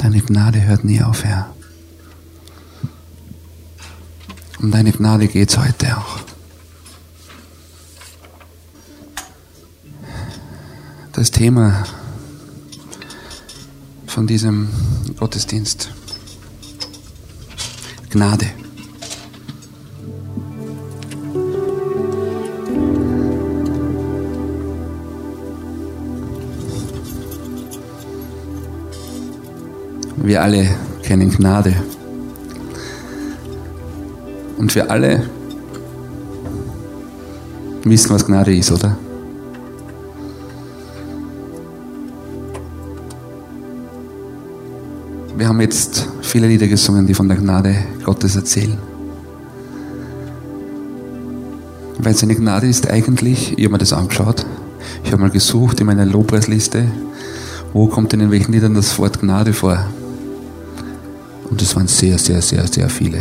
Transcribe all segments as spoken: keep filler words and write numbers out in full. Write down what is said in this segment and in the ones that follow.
Deine Gnade hört nie auf, Herr. Um deine Gnade geht es heute auch. Das Thema von diesem Gottesdienst: Gnade. Wir alle kennen Gnade. Und wir alle wissen, was Gnade ist, oder? Wir haben jetzt viele Lieder gesungen, die von der Gnade Gottes erzählen. Weil seine Gnade ist eigentlich, ich habe mir das angeschaut, ich habe mal gesucht in meiner Lobpreisliste, wo kommt denn in welchen Liedern das Wort Gnade vor? Und es waren sehr, sehr, sehr, sehr viele.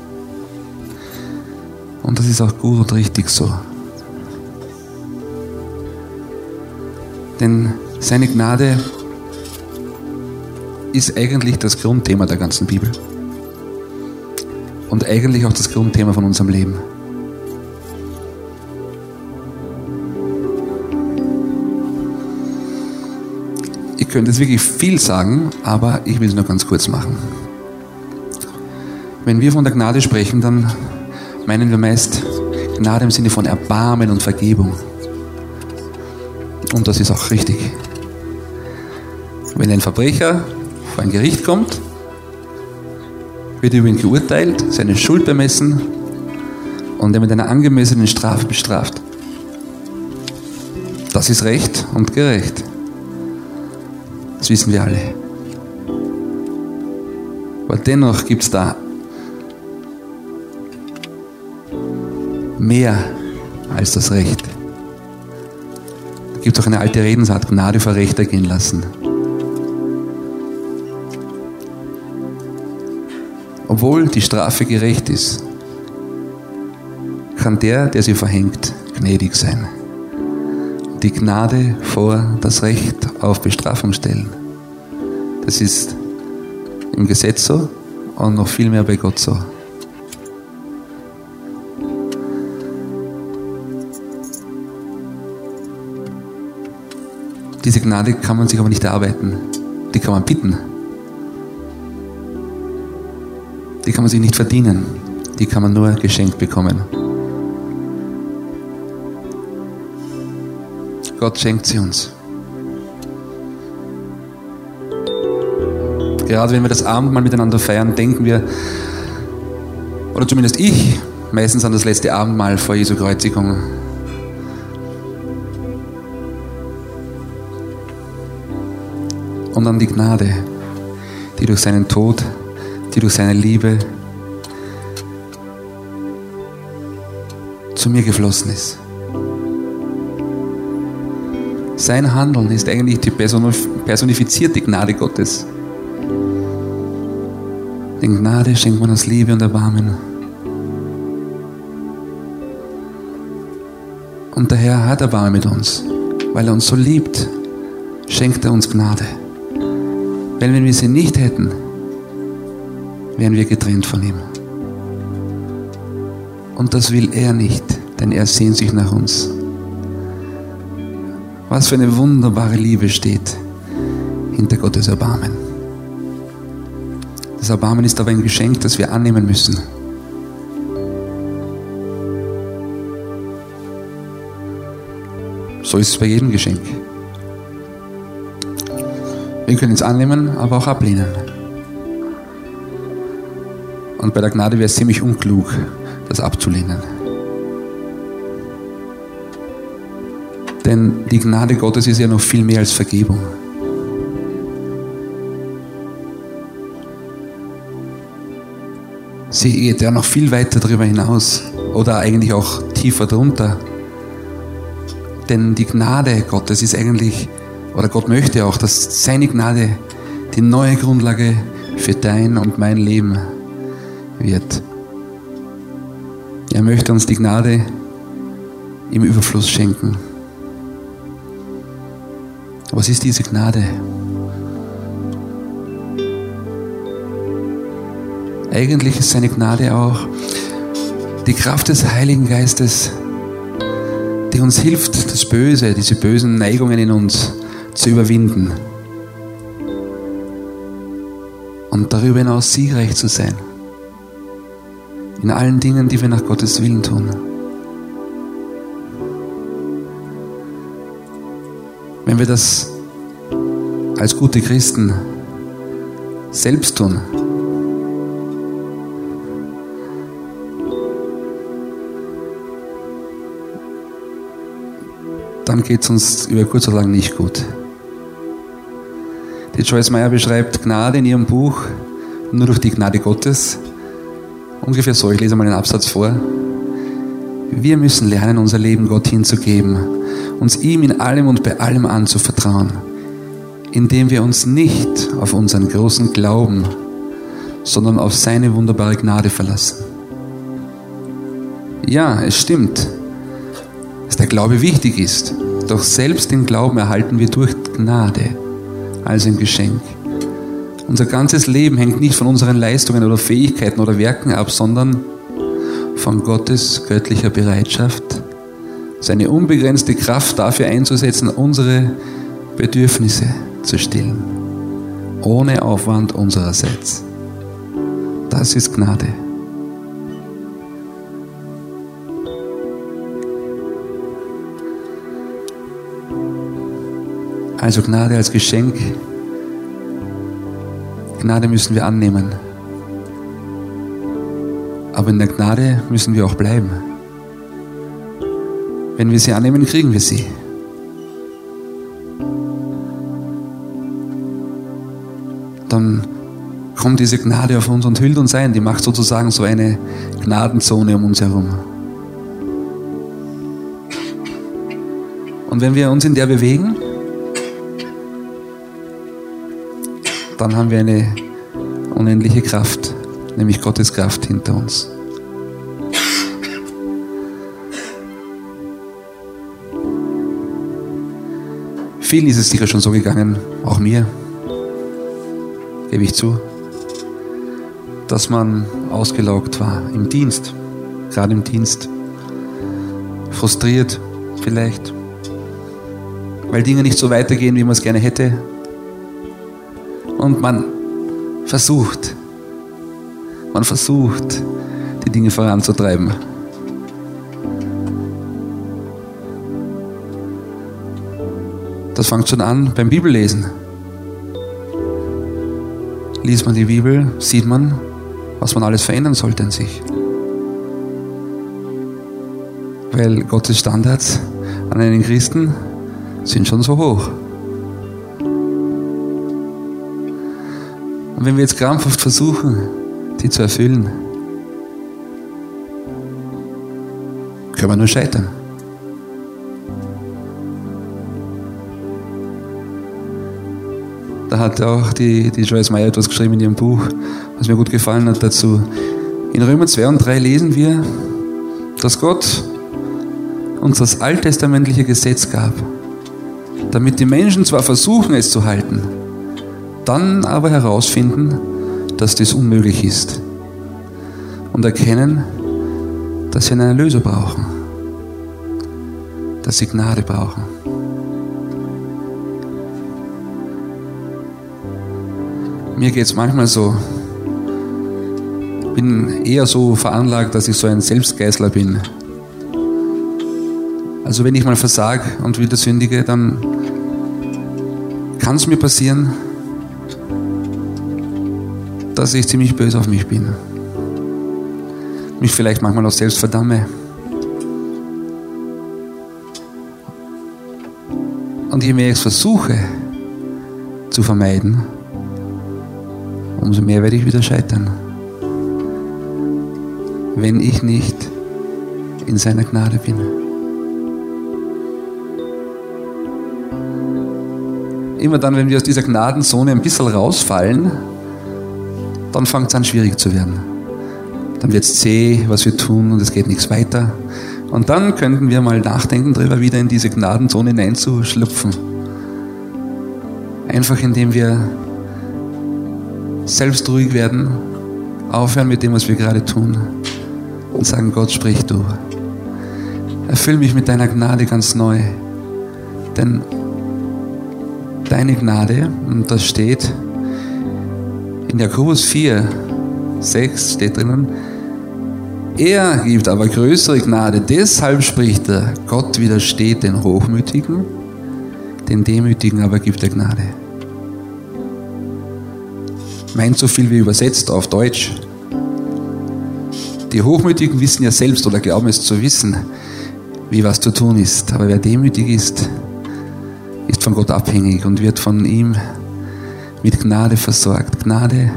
Und das ist auch gut und richtig so. Denn seine Gnade ist eigentlich das Grundthema der ganzen Bibel. Und eigentlich auch das Grundthema von unserem Leben. Ich könnte jetzt wirklich viel sagen, aber ich will es nur ganz kurz machen. Wenn wir von der Gnade sprechen, dann meinen wir meist Gnade im Sinne von Erbarmen und Vergebung. Und das ist auch richtig. Wenn ein Verbrecher vor ein Gericht kommt, wird über ihn geurteilt, seine Schuld bemessen und er mit einer angemessenen Strafe bestraft. Das ist recht und gerecht. Das wissen wir alle. Aber dennoch gibt es da mehr als das Recht. Da gibt es auch eine alte Redensart: Gnade vor Recht ergehen lassen. Obwohl die Strafe gerecht ist, kann der, der sie verhängt, gnädig sein. Die Gnade vor das Recht auf Bestrafung stellen. Das ist im Gesetz so und noch viel mehr bei Gott so. Diese Gnade kann man sich aber nicht erarbeiten. Die kann man bitten. Die kann man sich nicht verdienen. Die kann man nur geschenkt bekommen. Gott schenkt sie uns. Gerade wenn wir das Abendmahl miteinander feiern, denken wir, oder zumindest ich, meistens an das letzte Abendmahl vor Jesu Kreuzigung. Und an die Gnade, die durch seinen Tod, die durch seine Liebe zu mir geflossen ist. Sein Handeln ist eigentlich die personifizierte Gnade Gottes. Denn Gnade schenkt man aus Liebe und Erbarmen. Und der Herr hat Erbarmen mit uns. Weil er uns so liebt, schenkt er uns Gnade. Weil wenn wir sie nicht hätten, wären wir getrennt von ihm. Und das will er nicht, denn er sehnt sich nach uns. Was für eine wunderbare Liebe steht hinter Gottes Erbarmen. Das Erbarmen ist aber ein Geschenk, das wir annehmen müssen. So ist es bei jedem Geschenk. Wir können es annehmen, aber auch ablehnen. Und bei der Gnade wäre es ziemlich unklug, das abzulehnen. Denn die Gnade Gottes ist ja noch viel mehr als Vergebung. Sie geht ja noch viel weiter darüber hinaus oder eigentlich auch tiefer drunter. Denn die Gnade Gottes ist eigentlich, oder Gott möchte auch, dass seine Gnade die neue Grundlage für dein und mein Leben wird. Er möchte uns die Gnade im Überfluss schenken. Was ist diese Gnade? Eigentlich ist seine Gnade auch die Kraft des Heiligen Geistes, die uns hilft, das Böse, diese bösen Neigungen in uns zu überwinden und darüber hinaus siegreich zu sein. In allen Dingen, die wir nach Gottes Willen tun. Wenn wir das als gute Christen selbst tun, dann geht es uns über kurz oder lang nicht gut. Die Joyce Meyer beschreibt Gnade in ihrem Buch nur durch die Gnade Gottes. Ungefähr so, ich lese mal einen Absatz vor. Wir müssen lernen, unser Leben Gott hinzugeben, uns ihm in allem und bei allem anzuvertrauen, indem wir uns nicht auf unseren großen Glauben, sondern auf seine wunderbare Gnade verlassen. Ja, es stimmt, dass der Glaube wichtig ist, doch selbst den Glauben erhalten wir durch Gnade, also ein Geschenk. Unser ganzes Leben hängt nicht von unseren Leistungen oder Fähigkeiten oder Werken ab, sondern von Gottes göttlicher Bereitschaft, seine unbegrenzte Kraft dafür einzusetzen, unsere Bedürfnisse zu stillen, ohne Aufwand unsererseits. Das ist Gnade. Also Gnade als Geschenk. Gnade müssen wir annehmen. Aber in der Gnade müssen wir auch bleiben. Wenn wir sie annehmen, kriegen wir sie. Dann kommt diese Gnade auf uns und hüllt uns ein. Die macht sozusagen so eine Gnadenzone um uns herum. Und wenn wir uns in der bewegen, dann haben wir eine unendliche Kraft, nämlich Gottes Kraft hinter uns. Vielen ist es sicher schon so gegangen, auch mir, gebe ich zu, dass man ausgelaugt war im Dienst, gerade im Dienst, frustriert vielleicht, weil Dinge nicht so weitergehen, wie man es gerne hätte. Und man versucht, man versucht, die Dinge voranzutreiben. Das fängt schon an beim Bibellesen. Liest man die Bibel, sieht man, was man alles verändern sollte an sich. Weil Gottes Standards an einen Christen sind schon so hoch. Und wenn wir jetzt krampfhaft versuchen, die zu erfüllen, können wir nur scheitern. Da hat auch die, die Joyce Meyer etwas geschrieben in ihrem Buch, was mir gut gefallen hat dazu. In Römer zwei und drei lesen wir, dass Gott uns das alttestamentliche Gesetz gab, damit die Menschen zwar versuchen, es zu halten, dann aber herausfinden, dass das unmöglich ist und erkennen, dass sie einen Erlöser brauchen, dass sie Gnade brauchen. Mir geht es manchmal so, ich bin eher so veranlagt, dass ich so ein Selbstgeißler bin. Also wenn ich mal versage und wieder sündige, dann kann es mir passieren, dass ich ziemlich böse auf mich bin. Mich vielleicht manchmal auch selbst verdamme. Und je mehr ich es versuche zu vermeiden, umso mehr werde ich wieder scheitern, wenn ich nicht in seiner Gnade bin. Immer dann, wenn wir aus dieser Gnadenzone ein bisschen rausfallen, dann fängt es an, schwierig zu werden. Dann wird es zäh, was wir tun, und es geht nichts weiter. Und dann könnten wir mal nachdenken darüber, wieder in diese Gnadenzone hineinzuschlüpfen. Einfach indem wir selbst ruhig werden, aufhören mit dem, was wir gerade tun und sagen, Gott, sprich du. Erfüll mich mit deiner Gnade ganz neu. Denn deine Gnade, und das steht in Jakobus vier, sechs steht drinnen, er gibt aber größere Gnade, deshalb spricht er, Gott widersteht den Hochmütigen, den Demütigen aber gibt er Gnade. Meint so viel wie übersetzt auf Deutsch. Die Hochmütigen wissen ja selbst oder glauben es zu wissen, wie was zu tun ist. Aber wer demütig ist, ist von Gott abhängig und wird von ihm mit Gnade versorgt. Gnade,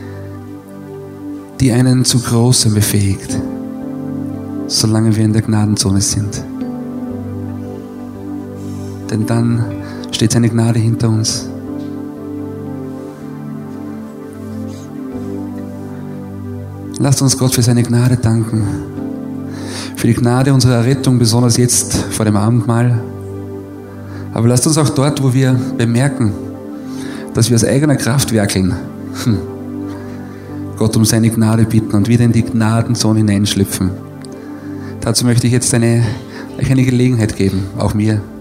die einen zu Großem befähigt, solange wir in der Gnadenzone sind. Denn dann steht seine Gnade hinter uns. Lasst uns Gott für seine Gnade danken. Für die Gnade unserer Errettung, besonders jetzt vor dem Abendmahl. Aber lasst uns auch dort, wo wir bemerken, dass wir aus eigener Kraft werkeln, hm, Gott um seine Gnade bitten und wieder in die Gnadenzone hineinschlüpfen. Dazu möchte ich jetzt eine, euch eine Gelegenheit geben, auch mir.